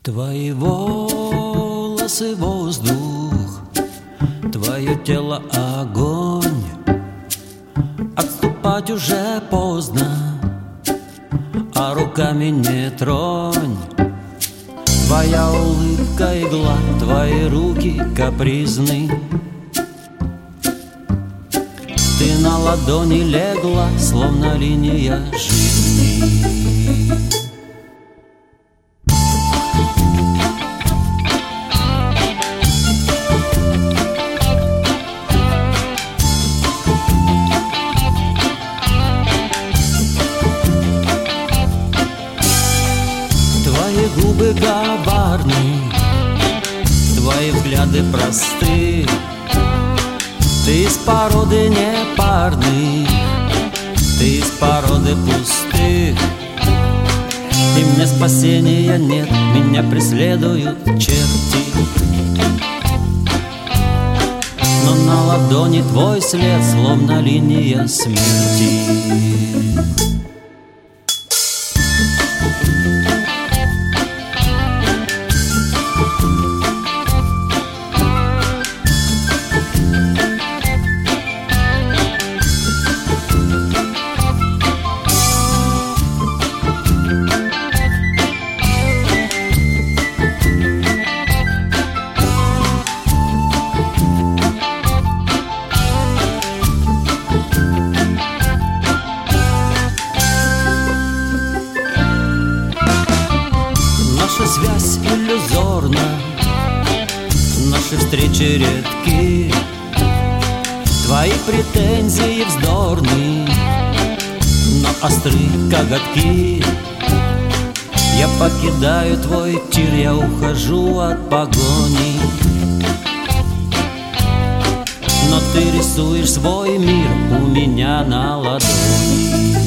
Твои волосы — воздух, твое тело — огонь. Отступать уже поздно, а руками не тронь. Твоя улыбка — игла, твои руки капризны. Ты на ладони легла, словно линия жизни. Твои губы коварны, твои взгляды просты. Ты из породы непарный, ты из породы пустых. И мне спасения нет, меня преследуют черти. Но на ладони твой след, словно линия смерти. Наша связь иллюзорна, наши встречи редки. Твои претензии вздорны, но остры коготки. Я покидаю твой тир, я ухожу от погони. Но ты рисуешь свой мир у меня на ладони.